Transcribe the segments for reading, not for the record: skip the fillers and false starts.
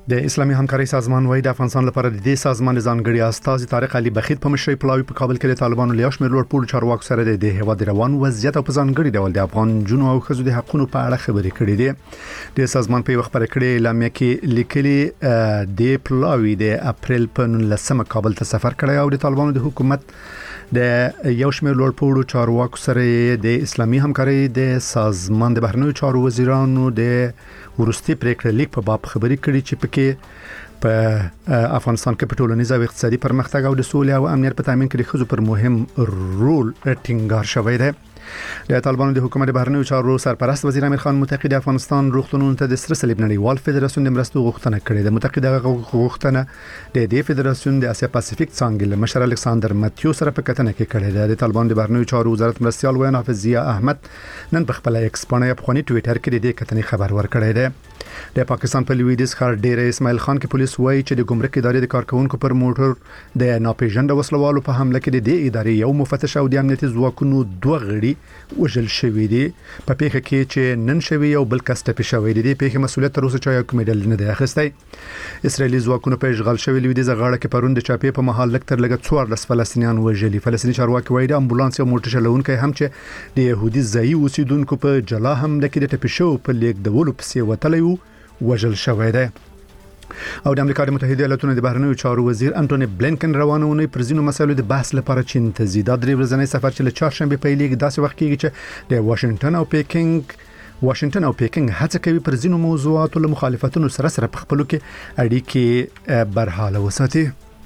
د اسلامي همکارۍ سازمان وايي د افغانستان لپاره د دې سازمان ځانګړي استازي طارق علي بخیت په مشرۍ پلاوی په کابل کې د طالبانو له شمېر لوړ پوړو چارواکو سره د هیواد روان وضعیت او په ځانګړي ډول د افغان جنو او ښځو د حقوقو په اړه خبرې کړې دي. د سازمان په خبره کړې اعلامیه کې لیکلي د پلاوی د اپریل په 19 کابل ته سفر کړی او د طالبانو د حکومت د یو شمېر لوړ پوړو چارواکو سره د اسلامي همکارۍ د سازمان د بهرنیو چارو وزیرانو د ورستي پریکړه لیک په باب خبرې کړي چې پکې په افغانستان کې په ټولنیز او اقتصادي پرمختګ او د سولې او امنیت په تامین کې د ښځو پر مهم رول ټینګار شوی دی. د طالبانو د حکومت بهرنیو چارو سرپرست وزیر امیر خان متقی د افغانستان روغتونونو ته د سره صلیب نړیوال فدراسیون د مرستو غوښتنه کړې ده. متقی د غوښتنه د دې فدراسیون د اسیا پاسفیک څانګې له مشر الکساندر ماتیو سره په کتنه کې کړې ده. د طالبانو د بهرنیو چارو وزارت مرستيال ویان حافظ ضیا احمد نن په خپل ایکس باندې په ټوئیټر کې د دې کتنې خبر ورکړی دی. د پاکستان په لویدیځ ښار ډیر اسماعیل خان کې پولیس وایي چې د ګمرک ادارې د کارکونکو پر موټر د ناپېژند وسلوالو په حمله کې د دې ادارې یو مفتش او د امنیتي ځواکونو دوه غړي وژل شوی دي. په پیښه کې چې نن شوی یو بل کس ټپي شوی دی. د پیښې مسؤلیت تر اوسه چا یو کومېدل نه دی اخیستی. اسرایلی ځواکونو په اشغال شوی لویدیځ غاړه کې پروند چاپې په محل لکتر لګ 14 فلسطینیان وژلي. فلسطیني چارواکي وایي د امبولانس او موټر چلونکي هم چې د يهودي ځایي اوسیدونکو په جلا حمله کې د ټپي شو په لیک دولو پسې وتلی وژل شوی دی. او د امریکا متحده ایالاتونو د بهرنیو چارو وزیر انټونی بلینکن روانونه پر ځینو مسایلو د بحث لپاره چین ته ځي. دا درې ورځنی سفر چې له چهارشنبه پیلېږي داسې وخت کېږي چې د واشنگټن او پیکینګ هڅه کوي پر ځینو موضوعاتو له مخالفتونو سره په خپلو کې اړیکې برحاله وساتي.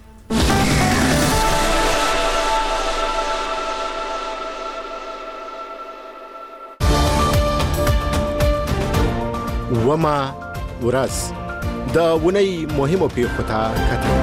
وما ورځ د ونی مهمو پیښو ته کتل.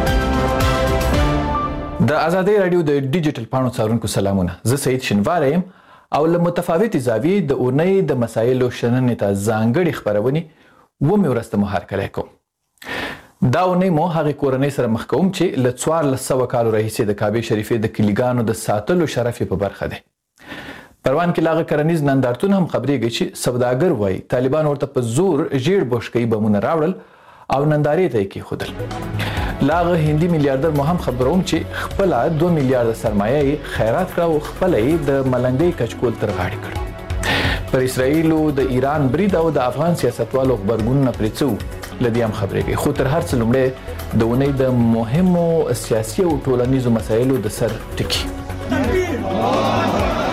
د آزادۍ رادیو د ډیجیټل پاڼو څارونکو سلامونه. زه سید شنوار یم او له متفاوتې زاویې د اونۍ د مسایلو شننې ته ځانګړې خپرونې ومې ورځ ته محرکلی کوم. دا اونۍ مو هغې کورنۍ سره مخ کوم چې له 1400 کالو راهیسې د کعبې شریفې د کلیګانو د ساتلو شرف یې په برخه دی. پروان کې لاغه کرنیز نندارتون هم خبرېږي چې سوداګر وایي طالبان ورته په زور ژیړ بوشکۍ بمونه راوړل او نندارې ته یې کېښودل. لاغه هندي میلیاردر مو هم خبروم چې خپله 2 میلیارده سرمایه یې خیرات کړه او خپله یې د ملنګۍ کچکول تر غاړې کړ. پر اسرائیلو د ایران برید او د افغان سیاستوالو غبرګونونه پرې څه وو له دې هم خبرېږي. خو تر هر څه لومړی د اونۍ د مهمو سیاسي او ټولنیزو مسایلو د سر ټکي.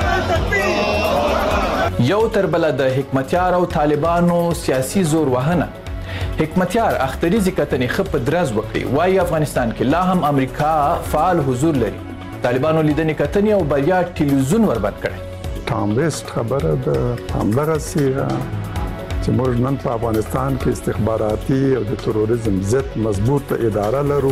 یو تر بله د حکمتیار او طالبانو سیاسي زور وهنه. حکمتیار اختریزي کتنې ښه په درز وکړي. وایي افغانستان کې لا هم امریکا فعال حضور لري. طالبانو لیدنې کتنې او بریا ټلویزیون وربند کړی. ټام ویسټ خبره د همدغسې چې موږ نن په افغانستان کې استخباراتي او د تروریزم ضد مضبوط اداره لرو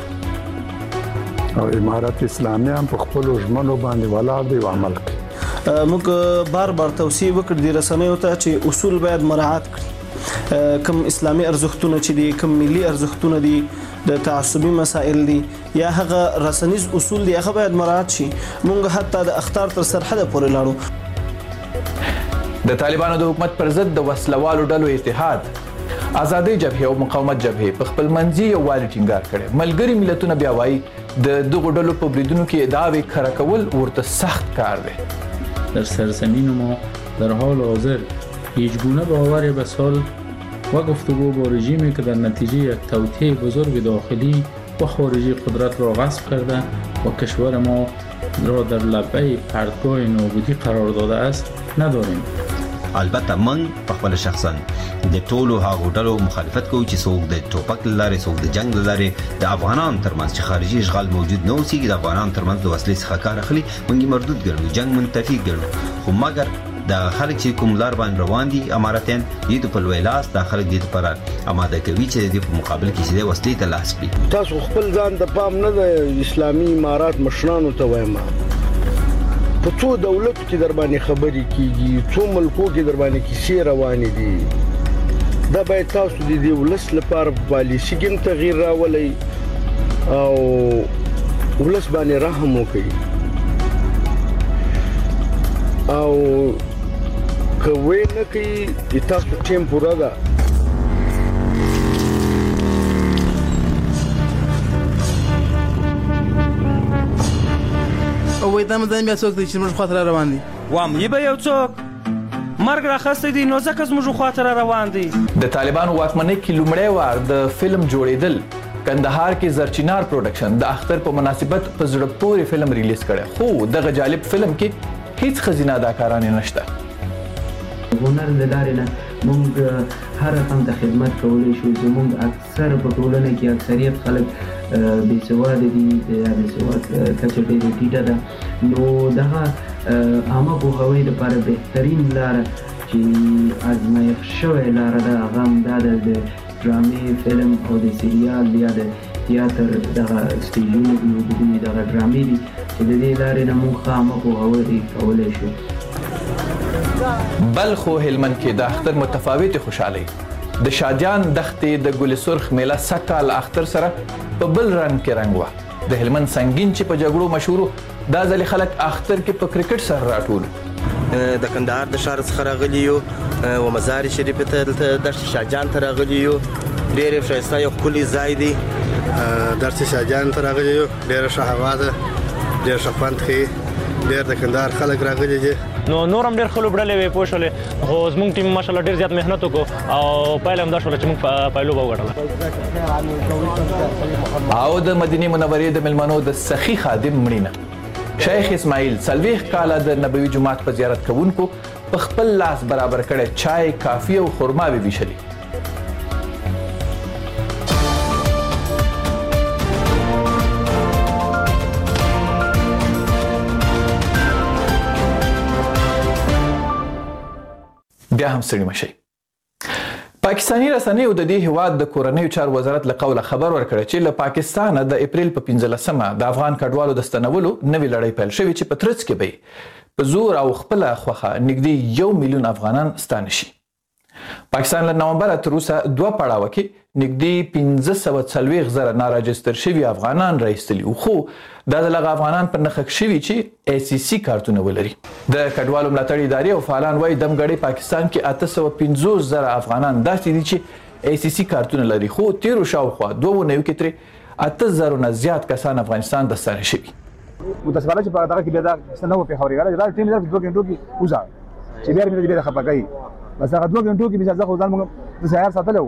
او امارت اسلامي هم په خپلو ژمنو باندې ولاړ دی او عمل کوي. موږ بار توصیه وکړو د رسنیو ته چې اصول باید مراعات کړي. کوم اسلامي ارزښتونه چې دي، کوم ملي ارزښتونه دي، د تعصبي مسائل دي یا هغه رسنیز اصول دي هغه باید مراعات شي. موږ حتی د اخطار تر سرحده پورې لاړو. د طالبانو د حکومت پر ضد د وسلوالو ډلو اتحاد، آزادۍ جبهې او مقاومت جبهې په خپل منځي یووالي ټینګار کړی. ملګري ملتونه بیا وایي د دغو ډلو په بریدونو کې ادعاوې کره کول ورته سخت کار دی. در سرزمین ما در حال حاضر هیچ گونه باور به صلح و گفتگو با رژیمی که در نتیجه یک توطئه بزرگ داخلی و خارجی قدرت را غصب کرده و کشور ما را در لبه پرتگاه نابودی قرار داده است نداریم. البته من په خپل شخصا د ټولو هغو ډلو مخالفت کوم چې څوک د ټوپک لارې څوک د جنگ لارې د افغانانو ترمنځ چې خارجي اشغال موجود نه اوسېږي د افغانانو ترمنځ د وسلې څخه کار اخلي موږ مردود ګڼو، جنگ منتفي ګڼو. خو مګر د خلک چې کوم لار باندې روان دي اماراتیان دې په لوی لاس د خلک دې لپاره اماده کوي چې دې په مقابل کې چې وسلې ته لاس کړي. تاسو خپل ځان د پام نه د اسلامي امارات مشرانو ته وایم په څو دولتو کې در باندې خبرې کیږي، څو ملکو کې در باندې کیسې روانې دي. دا باید تاسو د دې ولس لپاره پالیسي کې تغییر راولئ او ولس باندې رحم وکړئ او کوي نه کوي تاسو ټیم پورا ده. او وای دا مدام بیا څوک دی چې موږ خاطر روان دي وام یې به یو څوک مرګ راخستی دی نو ځکه زموږ خاطر روان دي د طالبانو واکمنۍ کې لومړی وار د فلم جوړېدل کندهار کې زرچینار پروډکشن د اختر په مناسبت په زړه پورې فلم ریلیز کړی خو دغه جالب فلم کې هیڅ ښځینه اداکارانې نشته هنر د لارې نه موږ هر رقم ته خدمت کولی شو زموږ اکثر په ټولنه کې اکثریت خلک بېسواده دي یا بېسواد کچه ډېره ټیټه ده نو دغه عامه پوهاوي دپاره بهترین لاره چې ازمایښت شوې لاره ده هغه همدا ده د ډرامې فلم او د سریال یا د تیاتر دغه سټیجونه دي وجودونه دغه ډرامې دي چې د دې لارې نه موږ ښه عامه پوهاوی کولی شو بلخ او هلمند کې د اختر متفاوتې خوشحالۍ د شادیان دښتې د ګل سرخ میله سږکال اختر سره په بل رنګ کې رنګ وه د هلمند سنګین چې په جګړو مشهور دا ځلې خلک اختر کې په کرکټ سره راټول د کندهار د ښار څخه راغلي یو و مزار شریف ته دشت شاهجان ته راغلي یو ډېر ښایسته یو ښکلی ځای دی دشت شاهجان ته راغلي یو ډېره ښه هوا ده ډېر ښه خوند کوي ډېر د کندهار خلک راغلي دي نو نور هم ډېر ښه لوبډلې وې پوه شولې خو زموږ ټیم ماشاءالله ډېر زیات محنت وکړو او پایله هم دا شوله چې موږ پایلوبه وګټله او د مدینې منورې د مېلمنو د سخي خادم مړینه شیخ اسماعیل 40 کاله د نبوي جومات په زیارت کوونکو په خپل لاس برابر کړی چای کافي او خرماوې ویشلې بیا هم ستړي مشئ پاکستاني رسنیو د دې هیواد د کورنیو چارو وزارت له قوله خبر ورکړی چې له پاکستانه د اپریل په 15مه د افغان کډوالو د ستنولو نوې لړۍ پیل شوې چې په ترڅ کې به په زور او خپله خوښه نږدې 1 میلیون افغانان ستانه شي پاکستان له نومبره تر اوسه 2 پړاوه کې نږدې 1540,000 ناراجستر شوي افغانان راایستلي خو دا د هغه افغانان په نښه شوي چې ACC کارتونه ولري د کډوالو ملاتړ ادارې او فعالان وایي دمګړی پاکستان کې 850,000 افغانان داسې دي چې ACC کارتونه لري خو تیرو شاوخوا 2 اونیو کې ترې 8,000 نه زیات کسان افغانستان ته ستانه شوي متاسفانه چې په دغه کې بیا دا څه نه و پېښوري دا ټیم در 2 غنټو کې وځه چې بیا مې دې خپه کوي بس هغه 2 غنټو کې مې ځکه ځان موږ د سهار ساتلو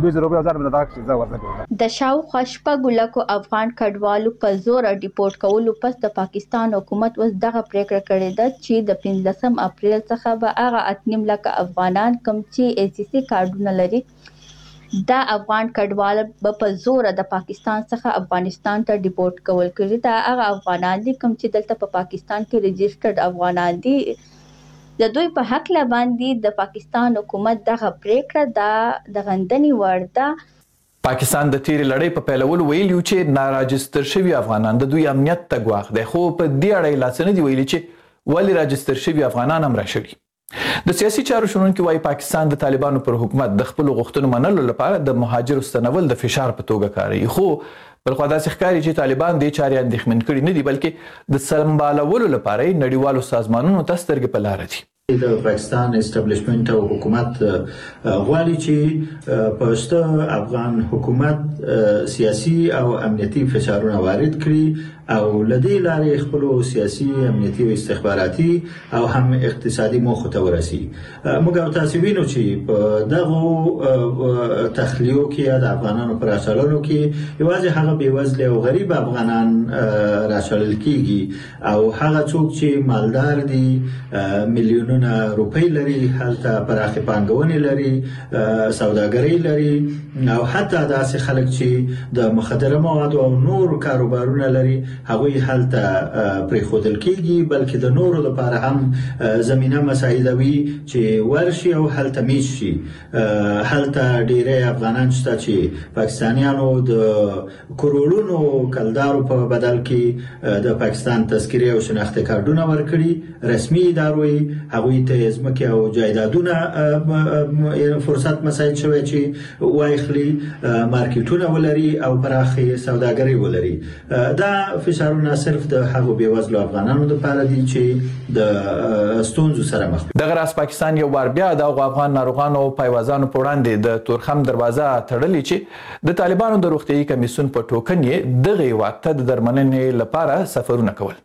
د شاوخوا شپږ لکو افغان کډوالو په زور ډیپورټ کولو پس د پاکستان حکومت اوس دغه پریکړه کړې ده چې د 15 اپریل څخه به هغه 8 لکه افغانان کوم چې ACC کارډونه لري دا افغان کډوال په زور د پاکستان څخه افغانستان ته ډیپورټ کول کړي دا هغه افغانان دي کوم چې دلته په پاکستان کې ريجسترډ افغانان دي د دوی په حق لا باندې د پاکستان حکومت دغه پریکړه د غندنې وړ ده پاکستان د تیرې لړۍ په پیلولو ویلي چې ناراجستر شوي افغانان د دوی امنیت ته ګواښ دی خو په دې اړه یې لا څه نه دي ویلي چې ولې راجستر شوي افغانان هم راشوي د سیاسي چارو شنونکي وایي پاکستان د طالبانو پر حکومت د خپلو غوښتنو منلو لپاره د مهاجرو ستنول د فشار په توګه کاروي خو بلخوا داسې ښکاري چې طالبان دې چارې اندېښمن کړي نه دي بلکې د سمبالولو لپاره یې نړیوالو سازمانونو ته سترګې په لاره دي د پاکستان استابلیشمنت او حکومت غواړي چې پښتو افغان حکومت سیاسي او امنیتي فشارونه وارد کړي او لدی لارې خپل سیاسي امنیتي او استخباراتي او هم اقتصادي موخو ته ورسي موږ تاسو وینو چې په دغه تخلیو کې د افغانانو پر اصلونو کې یوازې هغه بیوزله او غریب افغانان راشل کیږي او هغه څوک چې مالدار دي میلیونونه روپۍ لري هلته پراخه پانګونې لري سوداګري لري او حتی داسې خلک چې د مخدره موادو او نور کاروبارونه لري هغوی هلته پرېښودل کېږي بلکې د نورو لپاره هم زمینه مساعدوي چې ورشي او هلته میش شي هلته ډېری افغانان شته چې پاکستانیانو د کروڑونو کلدارو په بدل کې د پاکستان تذکرې او شناخته کارتونه ورکړي رسمي ادارو هغوی ته ځمکې او جایدادونه فرصت مساعد شوی چې وایخلي مارکیټونه ولري او پراخه سوداګري ولري دا فشارونه صرف د هغو بېوزلو افغانانو لپاره دي چې د ستونزو سره مخ دي دغه راز پاکستان یو بار بیا د افغان ناروغانو او پایوازانو په وړاندې د تورخم دروازه تړلې چې د طالبانو د روغتیايي کمیسیون په ټوکن یې دغه هیواد ته د درملنې لپاره سفرونه کول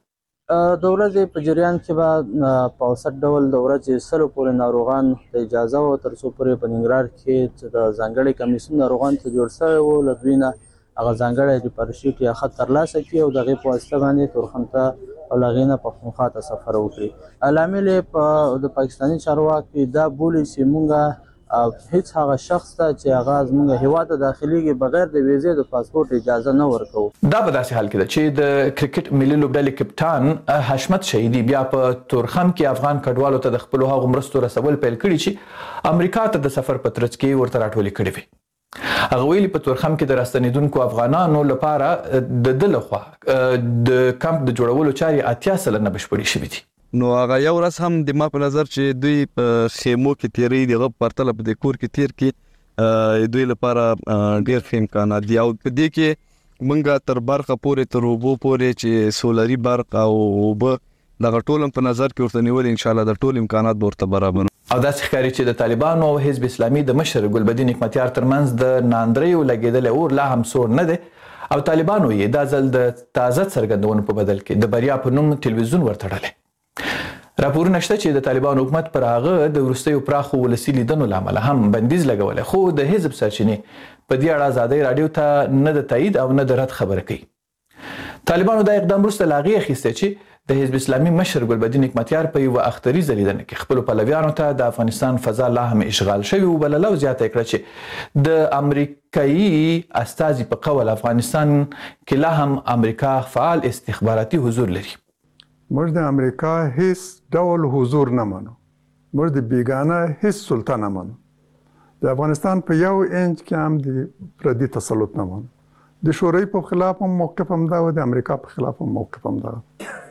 د ورځې په جریان کې به په اوسط ډول د ورځې 100 پورې ناروغان ته اجازه وه، تر څو پورې په ننګرهار کې د ځانګړي کمیسیون ناروغانو ته جوړ شوی و، له دوی نه هغه ځانګړی ریپارشیټ یا خط ترلاسه کړي او د هغې په واسطه باندې تورخم ته او له هغې نه پښتونخوا ته سفر وکړي. لامل یې د پاکستاني چارواکو دا بولي چې مونږ هیڅ هغه شخص ته چې هغه زموږ هیواد ته داخليږي بغیر د ویزې د پاسپورت اجازه نه ورکوو. دا په داسې حال کې ده چې د کرکټ ملي لوبډلې کپټان حشمت شهیدي بیا په تورخم کې افغان کډوالو ته د خپلو هغو مرستو رسول پیل کړي چې امریکا ته د سفر په ترڅ کې ورته راټولې کړې وي. هغه ویلي په تورخم کې د راستنیدونکو افغانانو لپاره د ده لخوا د کمپ د جوړولو چارې 80% بشپړې شوي دي. نو هغه یو ورځ هم د ما په نظر چې دوی په خیمو کې تیری دغه پرتله په د کور کې تیر کې دوی لپاره ډیر ښه امکانات دي او په دې کې مونږه تر برخه پورې تر اوبو پورې چې سولري برق او اوبه دغه ټول په نظر کې ورته نیول ان شاء الله د ټول امکانات ورته برابر. او داسې ښکاري چې د طالبانو او حزب اسلامي د مشر ګلبدین حکمتیار ترمنځ د ناندریو لګېدلی اور لا هم سوړ نه دی او طالبانو یې دا ځل د تازه څرګندونو په بدل کې د بریا په نوم تلویزیون ورتړلی. راپورونه شته چې د طالبانو حکومت پر هغه د وروستیو پراخو ولسي لیدنو له امله هم بندیز لګولی، خو د حزب سرچینې په دې اړه ازادۍ راډیو ته نه د تایید او نه د رد خبره کوي. طالبانو دا اقدام وروسته له هغې اخیستی چې د حزب اسلامي مشر ګلبدین حکمتیار په یوه اختریزه لیدنه کې خپلو پلویانو ته د افغانستان فضا لا هم اشغال شوي وبلله او زیاته یې کړه چې د امریکایي استازي په قول افغانستان کې لا هم امریکا فعال استخباراتي حضور لري. موږ د امریکا هیڅ ډول حضور نه منو، موږ د بیګانه هیڅ سلطه نه منو، د افغانستان په یو انچ کې هم د پردي تسلط نه منو، د شوروي په خلاف هم موقف هم دا و، د امریکا په خلاف هم موقف هم دا.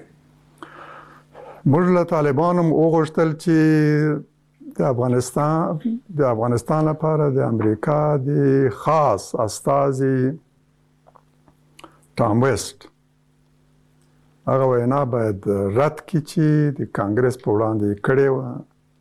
موږ له طالبانو هم وغوښتل چې د افغانستان لپاره د امریکا د خاص استازي ټام ویسټ هغه وینا باید رد کړي چې د کانګرس په وړاندې کړې وه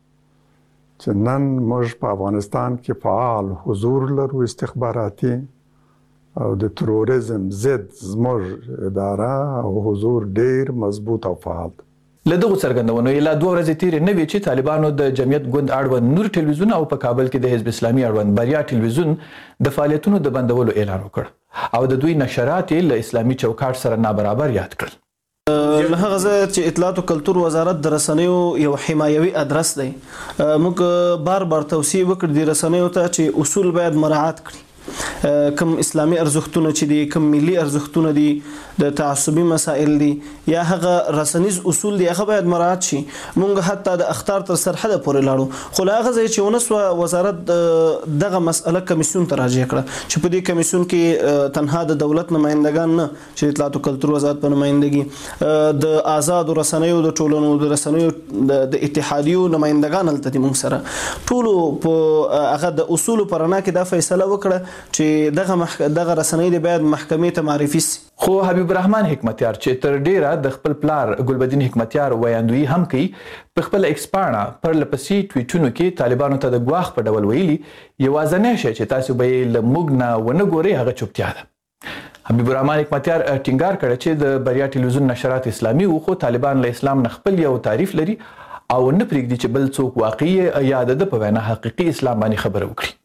چې نن موږ په افغانستان کې فعال حضور لرو استخباراتي او د تروریزم ضد زموږ اداره او حضور ډیر مضبوط او فعال. له دغو څرګندونو یې لا 2 ورځې تېرې نه وې چې طالبانو د جمعیت ګوند اړوند نور ټلویزیون او په کابل کې د حزب اسلامي اړوند بریا ټلویزیون د فعالیتونو د بندولو اعلان وکړ او د دوی نشرات یې له اسلامي چوکاټ سره نابرابر یاد کړل. له هغه ځایه چې اطلاعات او کلتور وزارت د رسنیو یو حمایوي ادرس دی، موږ بار بار توصیه وکړو د رسنیو ته چې اصول باید مراعات کړي، کم اسلامي ارزښتونه چې دي، کم ملي ارزښتونه دي، د تعصبي مسائل دي یا هغه رسنیز اصول دي هغه باید مراعات شي. مونږ حتی د اخطار تر سرحده پورې لاړو، خو له هغه ځایه چې ونسوه وزارت دغه مسأله کمیسیون ته راجع کړه چې په دې کمیسیون کې تنها د دولت نمایندګان نه چې اطلاعات او کلتور وزارت په نمایندګي د آزادو رسنیو د ټولنو د رسنیو د اتحادیو نمایندګان هلته دي، موږ سره ټولو په هغه د اصولو په رڼا کې دا فیصله وکړه چې دغه رسنۍ د باید محکمې ته معرفي سي. خو حبیب الرحمن حکمتیار چې تر ډیره د خپل پلار ګلبدین حکمتیار ویاندوی هم کوي، په خپل ایکس پاڼه پر لپسې ټویټونو کې طالبانو ته د ګواښ په ډول ویلي یوازینی شی چې تاسو به یې له موږ نه ونه ګورئ هغه چوپتیا ده. حبیب الرحمن حکمتیار ټینګار کړی چې د بریا ټلویزیون نشرات اسلامي وو، خو طالبان له اسلام نه خپل یو تعریف لري او نه پرېږدي چې بل څوک واقعي یا د په وینا حقیقي اسلام باندې خبره وکړي.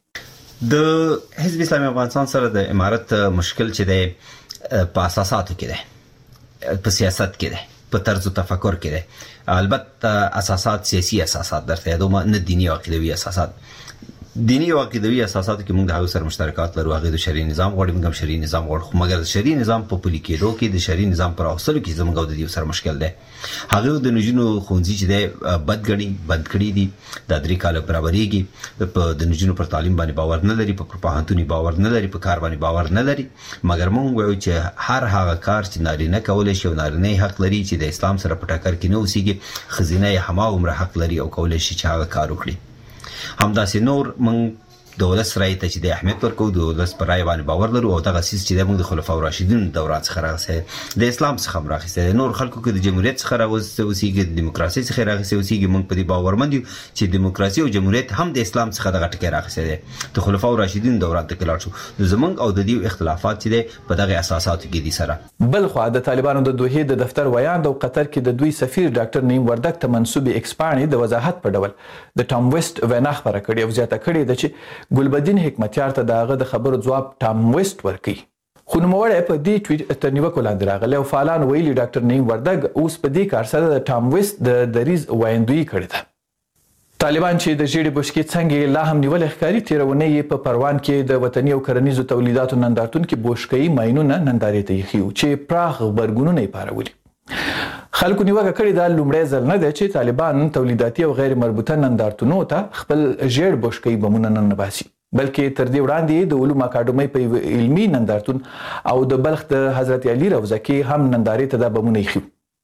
د حزب اسلامي افغانستان سره د امارت مشکل چې دی په اساساتو کې دی، په سیاست کې دی، په طرز تفکر کې دی. البته اساسات سیاسي اساسات درته یادوم، نه دینی او عقیدوي اساسات. دینی او عقیدوي اساساتو کې موږ د هغو سره مشترکات لرو، هغه د شرعي نظام غواړي، موږ هم شرعي نظام غواړو، خو مګر د شرعي نظام په پلي کېدو کې د شرعي نظام پر راوستلو کې زموږ او د دې سره مشکل دی. هغه د نجونو ښوونځي چې دی بند کړي دي، دا 3 کاله برابرېږي، په د نجونو پر تعلیم باندې باور نه لري، په پوهنتون باور نه لري، په کار باندې باور نه لري. مګر موږ وایو چې هر هغه کار چې نارینه کولی شي او نارینه حق لري چې د اسلام سره په ټکر کې نه اوسېږي، ښځینه یې هماغومره حق لري او کولی شي چې هغه کار وکړي. همداسې نور موږ د ولس رای ته چې د اهمیت ورکو، د ولس پر رای باندې باور لرو او دغه سیس چې موږ د خلفای راشدین دوران څخه راغسته د اسلام څخه راغسته نور خلکو کې د جمهوریت څخه راغسته اوسېږي، د دیموکراسي څخه راغسته اوسېږي. موږ په دې باورمند یو چې دیموکراسي او جمهوریت هم د اسلام څخه دغه ټکی راغسته دي. د خلفای راشدین دوران ته کلاړ شو زمونږ او د دې اختلافات چې دي په دغه اساساتو کې دي سره. بل خو د طالبانو د دوحې د دفتر ویاند او قطر کې د دوی سفیر ډاکټر نعیم وردګ ته منسوب ایکسپانی د وضاحت په ډول د ټام ویسټ وینا خبره کړې او زیاته کړې ده چې ګلبدین حکمتیار ته دغه د خبرو جواب ټام ویسټ ورکړي. خو نوموړی په دې ټویټ تر نیوکو لاندې راغلی او فعالان ویلي ډاکټر نعیم وردګ اوس په دې کار سره د ټام ویسټ د دریځ وایندویي کړې ده. طالبان چې د ژیړې بشکې څنګه لا هم نیولې ښکاري، تېره اونۍ په پروان کې د وطني او کرنیزو تولیداتو نندارتون کې بوشکۍ ماینونه نندارې ته ایښي وو چې پراخ غبرګونونه یې پارولي. خلکو نیوکه کړې ده لومړی ځل نه دی چې طالبان تولیداتي او غیر مربوطه نندارتونو ته خپل ژیړ بشکۍ بمونه ننباسي، بلکې تر دې وړاندې د علومو اکاډمۍ په یو علمي نندارتون او د بلخ د حضرت علي روضه کې هم نندارې ته دا بمونه ایښي.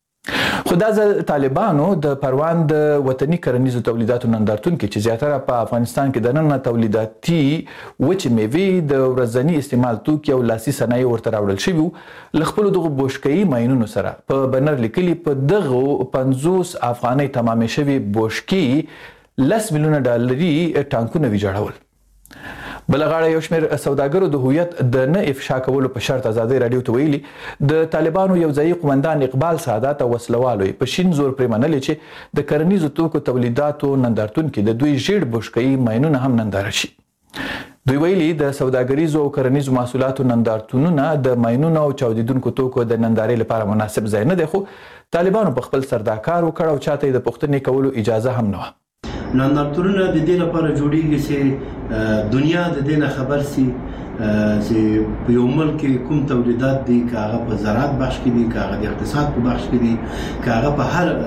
خو دا ځل طالبانو د پروان د وطني کرنیزو تولیداتو نندارتون کې چې زیاتره په افغانستان کې دننه تولیداتي وچې میوې د ورځني استعمال توکي او لاسي صنایع ورته راوړل شوي وو له خپلو دغو بوشکۍ ماینونو سره په بنر لیکلي په دغو 50 افغانۍ تمامې شوي بوشکې 10 میلیونه ډالري ټانکونه ویجاړول. بل غاړه یو شمېر سوداګرو د هویت د نه افشا کولو په شرط ازادۍ راډیو ته ویلي د طالبانو یو ځایي قومندان اقبال سعادت او وسلوالو په شین زور پرې منلې چې د کرنیزو توکو تولیداتو نندارتون کې د دوی ژیړ بشکۍ ماینونه هم ننداره شي. دوی ویلي د سوداګریزو او کرنیزو محصولاتو نندارتونونه د ماینونو او چاودیدونکو توکو د نندارې لپاره مناسب ځای نه دی، خو طالبانو په خپل سر دا کار وکړ او چاته یې د پوښتنې کولو اجازه هم نه وه. نندارتونونه د دې لپاره جوړیږي چې دنیا د دې نه خبر سي چې په یو ملک کې کوم تولیدات دي، که هغه په زراعت بخش کې دي، که هغه د اقتصاد په بخش کې دي، که هغه په هر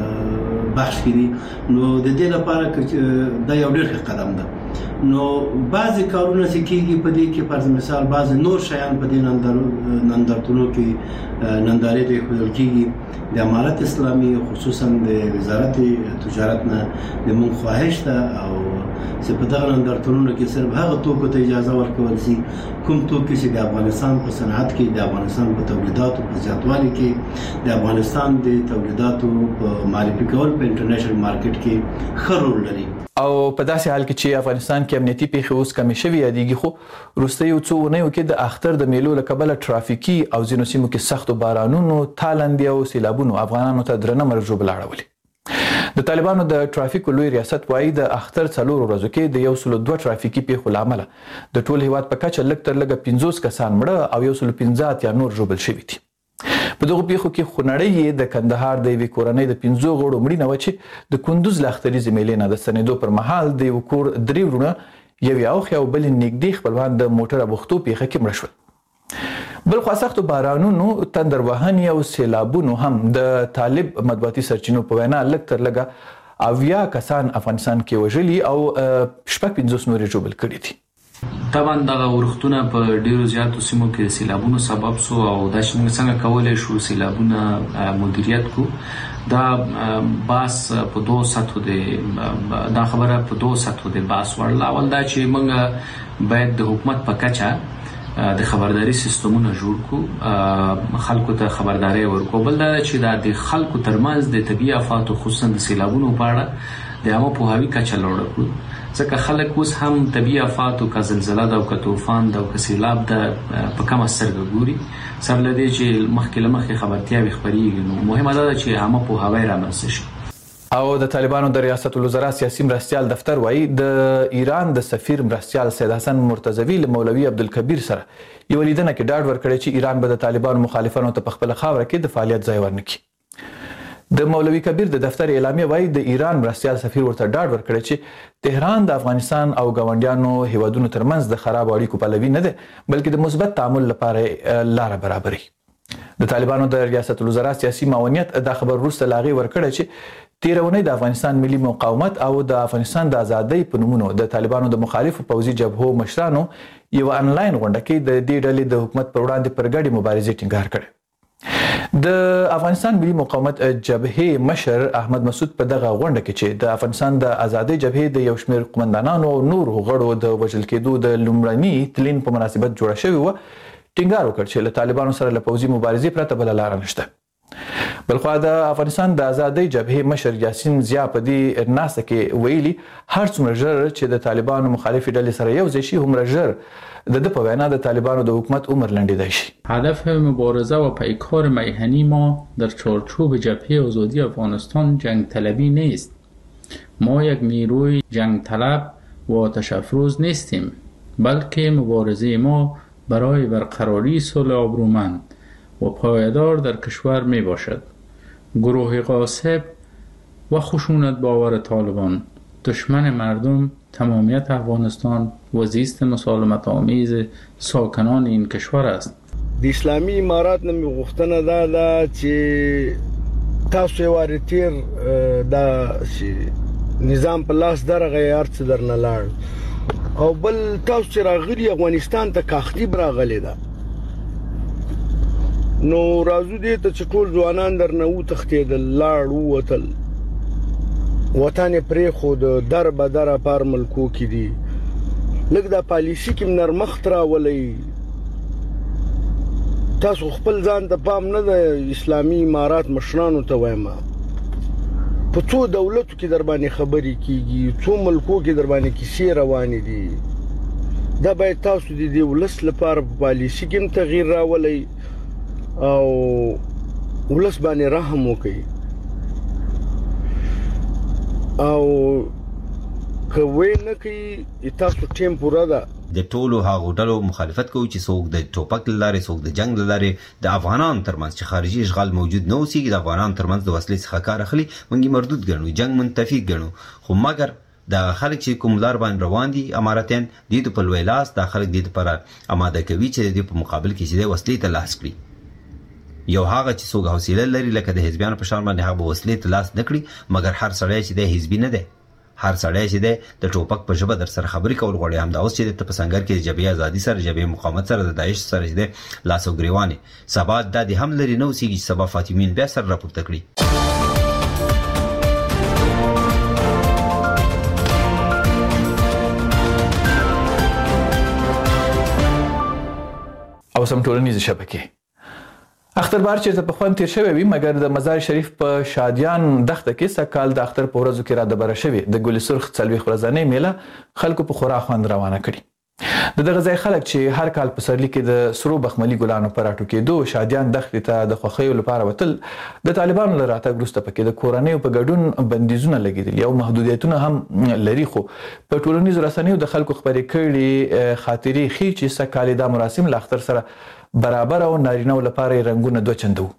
بخش کې دي. نو د دې لپاره دا یو ډېر ښه قدم ده. نو بعضې کارونه چې کېږي په دې کې فرض مثال بعضې نور شیان په دې نندارتونو کې نندارې ته ایښودل کېږي. د امارت اسلامي خصوصا د وزارت تجارت نه د مونږ خواهش ده او چې په دغه نندارتونونو کې صرف هغه توکو ته اجازه ورکول شي کوم توکي چې د افغانستان په صنعت کې، د افغانستان په تولیداتو په زیاتوالي کې، د افغانستان د تولیداتو په معرفي کول په انټرنیشنل مارکیټ کې ښه رول لري. او په داسې حال کې چې افغانستان کې امنیتي پیښې اوس کمې شوي یادېږي، خو وروستیو څو اونیو کې د اختر د میلو له کبله ټرافیکي او ځینو سیمو کې سختو بارانونو، تالندې او سیلابونو افغانانو ته درنه مرګ ژوبله اړولې. د طالبانو د ټرافیکو لوی ریاست وایي د اختر 4 ورځو کې د 102 ټرافیکي پیښو له امله د ټول هیواد په کچه لږ تر لږه 50 کسان مړه او 115 یا نور ژوبل شوي دي. په دغو پیښو کې خونړۍ د کندهار د یوې کورنۍ د 5 غړو مړینه وه چې د کندوز له اختریزې میلې نه د ستنېدو پر مهال د یو کور 3 وروڼه، یو یې اوښی او بل یې نږدې خپلوان د موټر ابوختو پیښه کې مړه شول. بل خوا سختو بارانونو، تندر وهنې او سیلابونو هم د طالب مطبوعاتي سرچینو په وینا لږ تر لږه 80 کسان افغانستان کې وژلي او 50 نور یې ژوبل کړي دي. طبعا دغه ورښتونه په ډیرو زیاتو سیمو کې د سیلابونو سبب سو او دا چې موږ څنګه کولی شو سیلابونه مدیریت کو، دا باس په 2 سطحو دی. دا خبره په 2 سطحو دی باس وړل. اول دا چې موږ باید د حکومت په کچه د خبرداري سیستمونه جوړ کو، خلکو ته خبرداري ورکو. بل دا چې د خلکو ترمنځ د طبیعي آفاتو خصوصا د سیلابونو په اړه د عامه پوهاوي کچه لوړه کړو، ځکه خلک اوس هم طبیعي آفاتو که زلزله ده او که طوفان ده او که سیلاب ده په کمه سترګه ګوري، سره له دې چې مخکې له مخکې خبرتیاوې خپرېږي. نو مهمه دا ده چې عامه پوهاوی رامنځته شي. او د طالبانو د ریاست الوزرا سیاسي مرستیال دفتر وایي د ایران د سفیر مرستیال سید حسن مرتضوي له مولوي عبدالکبیر سره یو لیدنه کې ډاډ ورکړی چې ایران به د طالبانو مخالفانو ته په خپله خاوره کې د فعالیت ځای ورنکړي. د مولوي کبیر د دفتر اعلامیه وایي د ایران مرستیال سفیر ورته ډاډ ورکړی چې تهران د افغانستان او ګاونډیانو هیوادونو ترمنځ د خراب اړیکو پلوي نه دی، بلکې د مثبت تعامل لپاره لاره برابري. د طالبانو د ریاست الوزرا سیاسي معاونیت دا خبر وروسته له هغې ورکړی چې تېره اونۍ د افغانستان ملي مقاومت او د افغانستان د ازادۍ په نومونو د طالبانو د مخالفو پوځي جبهو مشرانو یوه انلاین غونډه کې د دې ډلې د حکومت پر وړاندې پر ګډې مبارزې ټینګار کړی. د افغانستان ملي مقاومت جبهې مشر احمد مسعود په دغه غونډه کې چې د افغانستان د ازادۍ جبهې د یو شمېر قومندانانو او نورو غړو د وژل کېدو د لومړني تلین په مناسبت جوړه شوې وه ټینګار وکړ چې له طالبانو سره له پوځي مبارزې پرته بله لاره نشته. بلخوا د افغانستان د ازادۍ جبهې مشر یاسین ضیا په دې ناسته کې ویلي هر څومره ژر چې د طالبانو مخالفې ډلې سره یو ځای شي هومره ژر د په وینا د طالبانو د حکومت عمر لنډیدای شي. هدف مبارزه و پیکار میهنی ما در چارچوب جبهه آزادی افغانستان جنگ طلبی نیست. ما یک نیروی جنگ طلب و آتش افروز نیستیم، بلکه مبارزه ما برای برقراری صلح آبرومند و پایدار در کشور می باشد. گروه غاصب و خشونت باور طالبان دشمن مردم، تمامیت افغانستان و زیست مسالمت آمیز ساکنان این کشور است. د اسلامي امارات نه مې غوښتنه ده چې تاسو یې وارې تیر دا نظام په لاس درغی هر څه درنه لاړ او بل تاسو چې راغلي افغانستان ته کاختیب راغلی ده نو راځو دې ته چې ټول ځوانان درنه وتښتېدل لاړ ووتل وطن پرې خو د در به در پر ملکو کې دي لږ دا پالیسي کې نرمښت راولئ تاسو خپل ځان ته پام نه د اسلامي امارات مشرانو ته وایم په څو دولتو کې در باندې خبرې کیږي څو ملکو کې در باندې کیسې روانې دي دا باید تاسو د دې ولس لپاره په پالیسي کې تغییر راولئ او ولس باندې رحم وکړئ او کوي نه کوي تاسو ټیم پوره ده. د ټولو هغو ډلو مخالفت کوي چې څوک د ټوپک لارې څوک د جنگ لارې د افغانانو ترمنځ چې خارجي اشغال موجود نه اوسېږي د افغانانو ترمنځ د وسلې څخه کار اخلي موږ مردود ګڼو جنگ منتفي ګڼو خو مګر د خلک چې کوم لار باندې روان دي اماراتیان دې ته په لوی لاس د خلک دې لپاره اماده کوي چې د په مقابل کې چې د وسلې ته لاس کړي یو هغه چې څوک حوصله لري لکه د حزبیانو په شان باندې هغه وسلې ته لاس نکړي مګر هر سړی چې د حزبي نه دی هر سړی چې د ټوپک په ژبه در سره خبرې کول غواړي همدا اوس چې د پسنګر کې جبهه ازادي سره جبهه مقاومت سره د داعش سره چې د لاس او ګریوانې سبا د هم لري نو سیږي سبا فاطمین بیا سره راپورته کړي. او سم ټولنیز شبکې اختربار چې په خوان تیر شوی وي مګر د مزار شریف په شادیان دښته کې سکهال د اختر په ورځو کې را دبره شوی د ګل سرخ څلويخ ورځنۍ میله خلکو په خورا خوند روانه کړي. د دغه ځای خلک چې هر کال په سرلی کې د سرو بخملي ګلانو پر راټو کېدو شادیان دښتې ته د خوښیو لپاره وتل د طالبانو له راتګ وروسته پکې د کورنیو په ګډون بندیزونه لګېدلي او محدودیتونه هم لري خو په ټولنیزو رسنیو د خلکو خبرې کړي خاطرې ښیي چې سکهال دا مراسم له اختر سره برابر او نارینه لپاره رنگونه دوه چنده وو.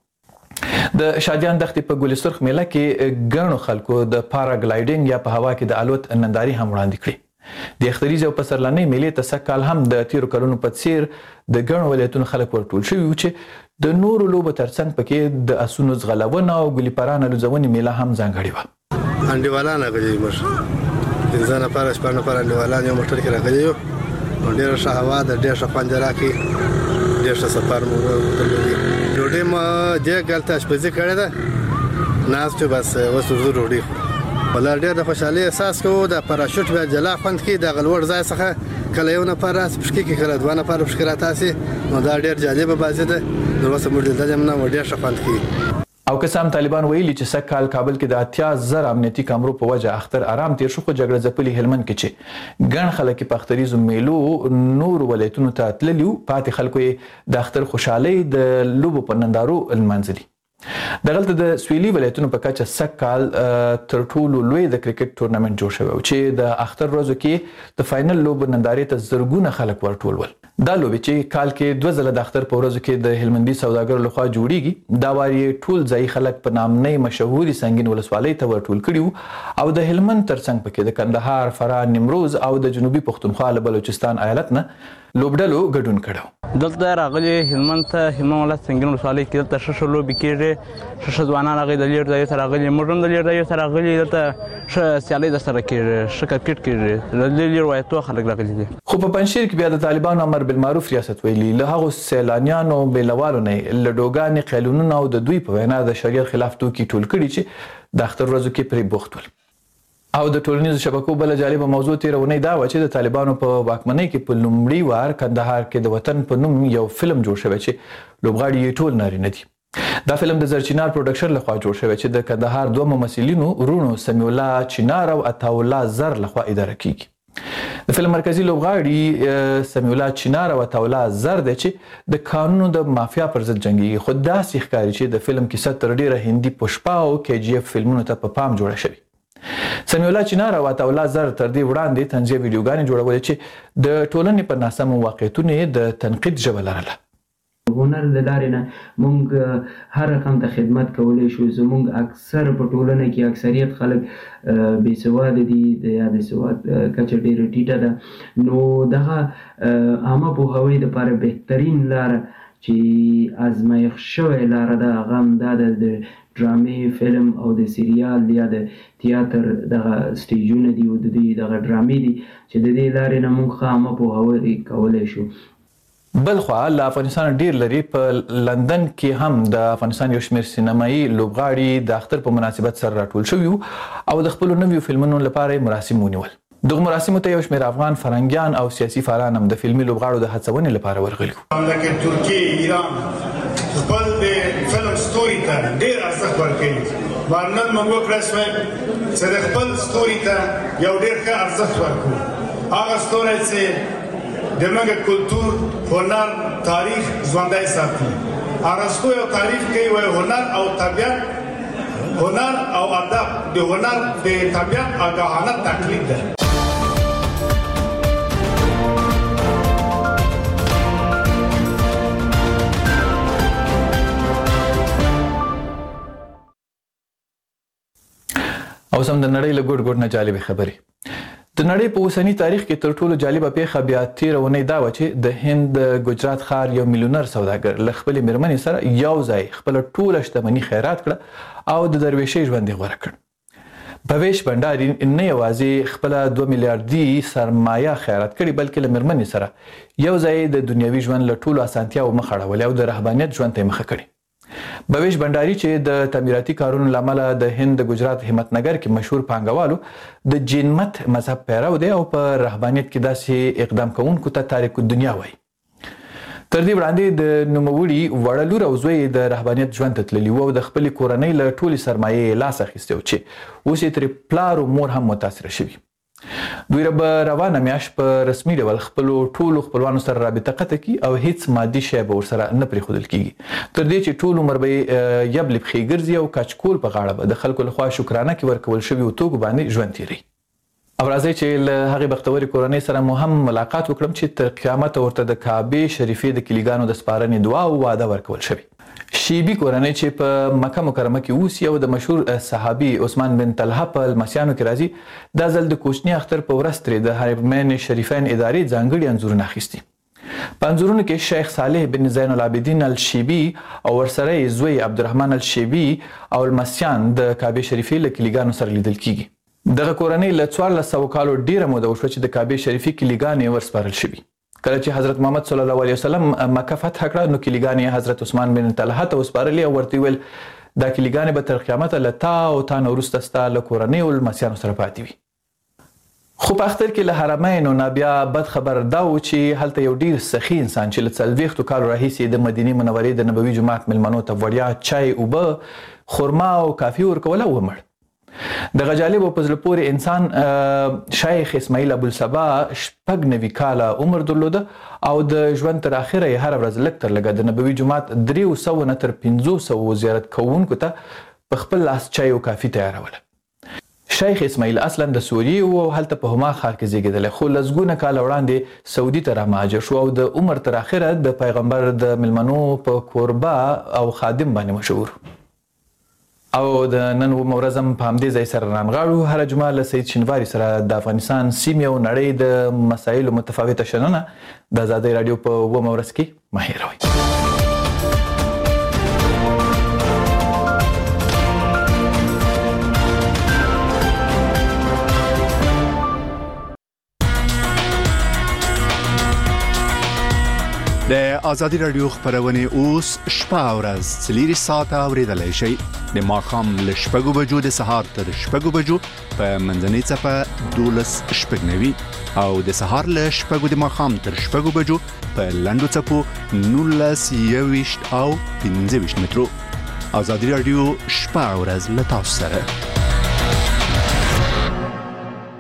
د شادیان دښتې په ګل سرخ میله کې ګڼو خلکو د پاراګلایډینګ یا په هوا کې د الوت ننداري هم وړاندې کړې. د اختریزې او پسرلنۍ میلې ته سږ کال هم د تیرو کلونو په څیر د ګڼو ولایتونو خلک ورټول شوي وو چې د نورو لوبو ترڅنګ پکې د اسونو ځغلونه او ګلي پرانه لوځونې میله هم ځانګړې وه. انډیوالان راغلي موږ پنځه نفره شپږ نفره انډیوالان یو موټر کې راغلي یو ډېره ښه هوا ده ډېر ښه خوند راکوي ډېر ښه سفر مو وکړی. ډوډۍ مو دې ګل ته اشپزي کړې ده ناست بس اوس ورځو ډوډۍ ولا ډېر د خوشحالۍ احساس کوو د پاراشوټ بیا جلا خوند کوي د غلوړ ځای څخه کله یو نفر راس پښکې کې کله دوه نفر پښکې راتاسي نو دا ډېر جالبه بازي ده نو اوس موږ دلته هم نه ډېر ښه خوند کوي. او که سم طالبان ویلي چې سږ کال کابل کې د 80,000 امنیتي کامرو په وجه اختر آرام تیر شو خو جګړه ځپلي هلمند کې چې ګڼ خلک په اختریزو میلو نور ولایتونو ته تللي پاتې خلکو یې د اختر خوشحالۍ د لوبو په نندارو لمانځلي. دغلته د سویلي ولایتونو په کچه سږ کال تر ټولو لوی د کرکټ تورنمنټ جوړ شوی و چې د اختر ورځو کې د فاینل لوبو نندارې ته زرګونه خلک ورټول ول. دا لوبې چې کال کې 2 ځله د اختر په ورځو کې د هلمندي سوداګرو لخوا جوړیږي دا وار یې ټول ځایي خلک په نامنۍ مشهوري سنگین ولسوالۍ ته ورټول کړي او د هلمند ترڅنګ پکې د کندهار، فراه، نیمروز او د جنوبي پښتونخوا له بلوچستان ایالت نه لوبډلو ګډون کړو. دلته راغلي هلمند ولایت سنګین ولسوالۍ کې دلته ښه لوبې کېږي، ښه ځوانان راغلي د لېر ځایو ته راغلي، موږ هم د لېر ځایو ته راغلي، دلته ښه سیالۍ درسره کېږي، ښه کرکټ کېږي، د لېر ولایتو خلک راغلي دي. خو په پنجشیر کې بیا د طالبانو امر بالمعروف ریاست ویلي له هغو سیلانیانو بېلوالو نه له ډوګانې قیلونونه او د دوی په وینا د شریعت خلاف توکي ټول کړي چې د اختر ورځو کې پرې بوخت ول. او د ټولنیزو شبکو بله جالبه موضوع تېره اونۍ دا وه چې د طالبانو په واکمنۍ کې په لومړي وار کندهار کې د وطن په نوم یو فلم جوړ شوی چې لوبغاړي یې ټول نارینه دي. دا فلم د زرچینار پروډکشن لخوا جوړ شوی چې د کندهار دوه ممثلینو رونو سمیع الله چینار او عطاالله زر لخوا اداره کیږي. د فلم مرکزي لوبغاړي سمیع الله چینار او عطاالله زر دی چې د قانونو د مافیا پر ضد جنګیږي، خو داسې ښکاري چې د فلم کیسه تر ډیره هندي پشپا او KGF فلمونو ته په پام جوړه شوې. سمیع الله چینار او عطاالله زر تر دې وړاندې طنزیه ویډیوګانې جوړولې چې د ټولنې په ناسمو واقعیتونو یې د تنقید ژبه لرله. هنر د لارې نه موږ هر رقم ته خدمت کولی شو. زموږ اکثر په ټولنه کې اکثریت خلک بېسواده دي، یا د سواد کچه ډېره ټیټه ده، نو دغه عامه پوهاوي دپاره بهترین لاره چې ازمایښت شوې لاره ده هغه همدا ده د ډرامې، فلم او د سریال یا د تیاتر دغه سټیجونه دي او د دې دغه ډرامې دي چې د دې لارې نه موږ ښه عامه پوهاوی کولی شو. بل خوا له افغانستان ډیر لري په لندن کې هم د افغانستان یو شمېر سینمایي لوبغاړي د اختر په مناسبت سره راټول شوي او د خپلو نویو فلمونو لپاره مراسم ونیول. دغه مراسمو ته یو شمېر افغان فرهنګیان او سیاسي فعالان هم د فلمي لوبغاړو د هڅونې لپاره ورغلي وو. لکه ترکیه، ایران خپل د فلم ستوري ته ډېر ارزښت ورکوي. نن موږ وکړی شوی چې د خپل ستوري ته یو ډېر ښه ارزښت ورکړو. هغه ستوری چې د موږ کلتور، هنر، تاریخ ژوندی ساتي. ارسطو یو تعریف کوي وایي هنر او طبیعت، هنر او ادب د هنر د طبیعت آګاهانه تقلید ده. اوس هم د نړۍ له ګوټ ګوټ نه جالبې خبرې. د نړۍ په اوسني تاریخ کې تر ټولو جالبه پیښه بیا تېره اونۍ دا وه چې د هند د ګجرات ښار یو میلیونر سوداګر له خپلې مېرمنې سره یو ځای خپله ټوله شتمني خیرات کړه او د درویشۍ ژوند یې غوره کړ. بویش بنډاري نه یوازې خپله 2 میلیاردي سرمایه خیرات کړې بلکې له مېرمنې سره یو ځای د دنیوي ژوند له ټولو اسانتیاوو مخ اړولې او د رهبانیت ژوند ته یې مخه کړې. بویش بنډاري چې د تعمیراتي کارونو له امله د هند د ګجرات همتنګر کې مشهور پانګوالو د جین مت مذهب پیرو دی او په رهبانیت کې داسې اقدام کوونکو ته تاریک الدنیا وایي. تر دې وړاندې د نوموړي وړه لور او زوی د رهبانیت ژوند ته تللي وو او د خپلې کورنۍ له ټولې سرمایې یې لاس اخیستی و چې اوس یې ترې پلار او مور هم متاثره شوي. دوی به روانه میاشت په رسمي ډول خپلو ټولو خپلوانو سره رابطه قطع کړي او هیڅ مادي شی به ورسره نه پرېښودل کیږي تر دې چې ټول عمر به یې یبلې پښې ګرځي او کچکول په غاړه به د خلکو لخوا شکرانه کې ورکول شوي توکو باندې ژوند تېروي. او راځئ چې له هغې بختورې کورنۍ سره مو هم ملاقات وکړم چې تر قیامته ورته د کعبې شریفې د کلیګانو د سپارنې دعا او واده ورکول شوي. شیبي کورنۍ چې په مکه مکرمه کې اوسي او د مشهور صحابي عثمان بن طلحه په لمسیانو کې راځي دا ځل د کوچني اختر په ورځ ترې د حرمین شریفین ادارې ځانګړي انځورونه اخیستي. په انځورونو کې شیخ صالح بن زین العابدین الشیبي او ورسره یې زوی عبدالرحمن الشیبي او لمسیان د کعبې شریفې له کلیګانو سره لیدل کیږي. دغه کورنۍ له 1400 کالو ډیره موده وشوه چې د کعبې شریفې کلیګانې ورسپارل شوي. کله چې حضرت محمد صلی الله علیه وسلم مکه فتح کړه نو کلیګانې حضرت عثمان بن طلحه ته وسپارلې او ورته ویل دا کلیګانې به تر قیامته له تا او تا نه وروسته ستا له کورنۍ او لمسیانو سره پاتې وي. خو په اختر کې له حرمینو نه بیا بد خبر دا و چې هلته یو ډیر سخي انسان چې له 40 کالو راهیسې د مدینې منورې د نبوي جومات مېلمنو ته وړیا چای، اوبه، خرما او کافي ورکوله ومړ. دغه جالب او په زړه پورې انسان شیخ اسماعیل ابوالصبا 96 کاله عمر درلوده او د ژوند تر اخره یې هره ورځ لږ تر لږه د نبوي جومات 300 نه تر 500 زیارت کوونکو ته په خپل لاس چای او کافي تیاروله. شیخ اسماعیل اصلا د سوریې و او هلته په هما ښار کې زیږېدلی خو لسګونه کاله وړاندې سعودي ته رامهاجر شو او د عمر تر اخره د پیغمبر د مېلمنو په کوربه او خادم باندې مشهور. او د نن ورځ هم په همدې ځای سره رانغاړو. هره جمعه له سید شینواري سره د افغانستان سیمې او نړۍ د مسایلو متفاوته شننه د ازادۍ راډیو په 9 ورځ کې مه هېروئ. د ازادي راډیو خبرونه اوس شپه او ورځ 4 ساعته اوریدلای شئ. د ماښام له 6 بجو د سهار تر 6 بجو په منځنۍ څپه 12:09 او د سهار له 6 د ماښام تر 6 بجو په لنډو څپو 19 او 15 مترو. ازادي راډیو شپه او ورځ له تاسو سره.